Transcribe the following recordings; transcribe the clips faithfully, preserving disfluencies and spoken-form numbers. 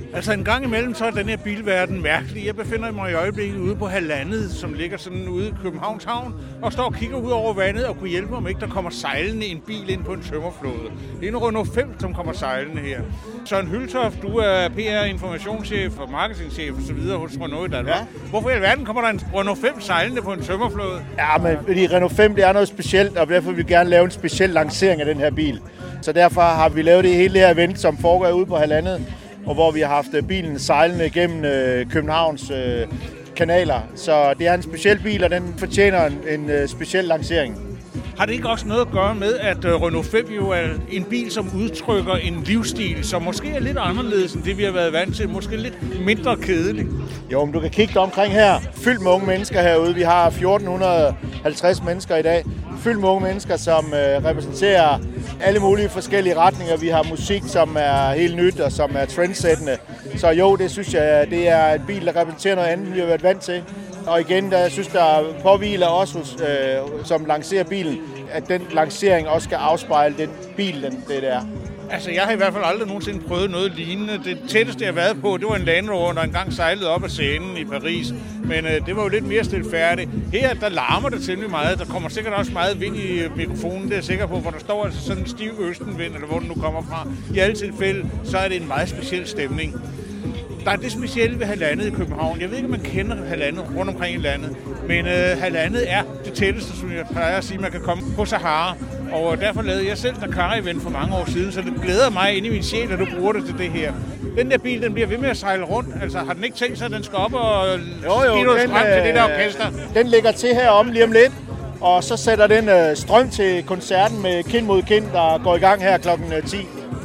Altså en gang imellem, så er den her bilverden mærkelig. Jeg befinder mig i øjeblikket ude på Hallandet, som ligger sådan ude i Københavns Havn, og står og kigger ud over vandet og kunne hjælpe mig, om ikke der kommer sejlende en bil ind på en tømmerflåde. Det er en Renault fem, som kommer sejlende her. Søren Hyltoft, du er P R, informationschef og marketingchef og så videre hos Renault i Danmark. Ja. Hvorfor i alverden kommer der en Renault fem sejlende på en tømmerflåde? Ja, men fordi Renault fem, det er noget specielt, og derfor vil vi gerne lave en speciel lancering af den her bil. Så derfor har vi lavet det hele det her event, som foregår ude på Hallandet, og hvor vi har haft bilen sejlende gennem øh, Københavns øh, kanaler. Så det er en speciel bil, og den fortjener en, en øh, speciel lancering. Har det ikke også noget at gøre med, at øh, Renault fem jo er en bil, som udtrykker en livsstil, som måske er lidt anderledes end det, vi har været vant til, måske lidt mindre kedelig? Jo, men du kan kigge dig omkring her. Fyldt med unge mennesker herude. Vi har fjorten halvtreds mennesker i dag. Fyldt med unge mennesker, som øh, repræsenterer alle mulige forskellige retninger. Vi har musik, som er helt nyt og som er trendsættende. Så jo, det synes jeg, det er en bil, der repræsenterer noget andet, vi har været vant til. Og igen, der, jeg synes, der påhviler også, øh, som lancerer bilen, at den lancering også skal afspejle den bil, den, det er. Altså, jeg har i hvert fald aldrig nogensinde prøvet noget lignende. Det tætteste, jeg har været på, det var en Land Rover, der engang sejlede op ad Seinen i Paris. Men øh, det var jo lidt mere stilfærdigt. Her, der larmer det temmelig meget. Der kommer sikkert også meget vind i mikrofonen, det er jeg sikker på, for der står altså sådan en stiv østenvind, eller hvor den nu kommer fra. I alle tilfælde, så er det en meget speciel stemning. Der er det specielle ved Hallandet i København. Jeg ved ikke, om man kender Hallandet rundt omkring i landet, men øh, Hallandet er det tætteste, som jeg plejer at sige, man kan komme på Sahara. Og derfor lavede jeg selv Dakar-event for mange år siden, så det glæder mig ind i min sjæl, at du bruger det til det her. Den der bil, den bliver ved med at sejle rundt. Altså, har den ikke tænkt sig, at den skal op og give noget strøm til det der orkester? Den ligger til herom lige om lidt, og så sætter den øh, strøm til koncerten med Kind mod Kind, der går i gang her klokken ti.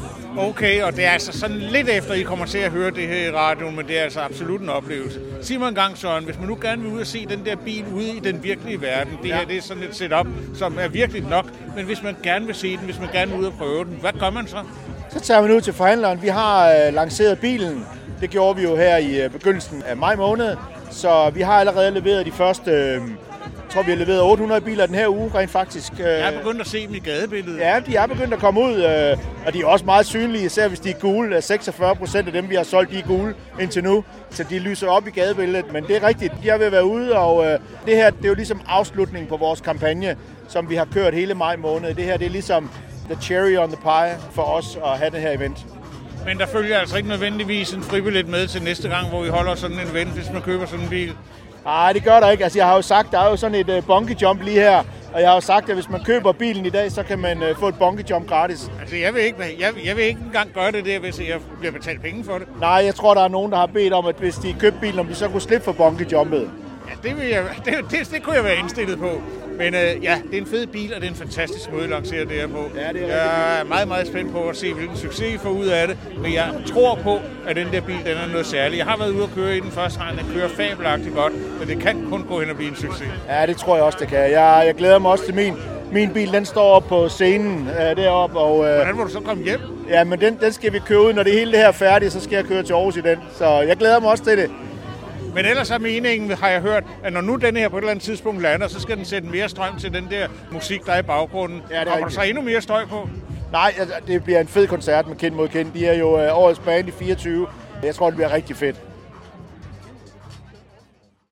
Okay, og det er altså sådan lidt efter, I kommer til at høre det her i radioen, men det er altså absolut en oplevelse. Sig mig en gang, Søren, hvis man nu gerne vil ud og se den der bil ude i den virkelige verden, det ja. her det er sådan et setup, som er virkelig nok, men hvis man gerne vil se den, hvis man gerne vil ud og prøve den, hvad gør man så? Så tager man ud til forhandleren. Vi har øh, lanceret bilen. Det gjorde vi jo her i øh, begyndelsen af maj måned, så vi har allerede leveret de første... Øh, Jeg tror, vi har leveret otte hundrede biler den her uge, rent faktisk. Jeg er begyndt at se dem i gadebilledet. Ja, de er begyndt at komme ud, og de er også meget synlige, især hvis de er gule. seksogfyrre procent af dem, vi har solgt, de er gule indtil nu, så de lyser op i gadebilledet. Men det er rigtigt, de er ved at være ude, og det her det er jo ligesom afslutningen på vores kampagne, som vi har kørt hele maj måned. Det her det er ligesom the cherry on the pie for os at have det her event. Men der følger altså ikke nødvendigvis en fribillet med til næste gang, hvor vi holder sådan en event, hvis man køber sådan en bil? Nej, det gør der ikke. Altså, jeg har jo sagt, der er jo sådan et uh, bungee jump lige her, og jeg har jo sagt, at hvis man køber bilen i dag, så kan man uh, få et bungee jump gratis. Altså, jeg vil, ikke, jeg, jeg vil ikke engang gøre det der, hvis jeg bliver betalt penge for det. Nej, jeg tror, der er nogen, der har bedt om, at hvis de købte bilen, om de så kunne slippe for bungee jumpet. Ja, det, vil jeg, det, det, det kunne jeg være indstillet på. Men øh, ja, det er en fed bil, og det er en fantastisk måde at lancere det her på. Ja, det er jeg er meget, meget spændt på at se, hvilken succes I får ud af det. Men jeg tror på, at den der bil, den er noget særligt. Jeg har været ude at køre i den første gang, den kører fabelagtigt godt, men det kan kun gå hen og blive en succes. Ja, det tror jeg også, det kan. Jeg, jeg glæder mig også til min. Min bil, den står op på scenen øh, deroppe. Og, øh, Hvordan må du så komme hjem? Ja, men den, den skal vi køre ud. Når det hele det her er færdigt, så skal jeg køre til Aarhus i den. Så jeg glæder mig også til det. Men ellers er meningen, har jeg hørt, at når nu den her på et eller andet tidspunkt lander, så skal den sætte mere strøm til den der musik, der er i baggrunden. Ja, kommer der så endnu mere støj på? Nej, altså, det bliver en fed koncert med Kind mod Kind. De er jo øh, årets band i fireogtyve. Jeg tror, det bliver rigtig fedt.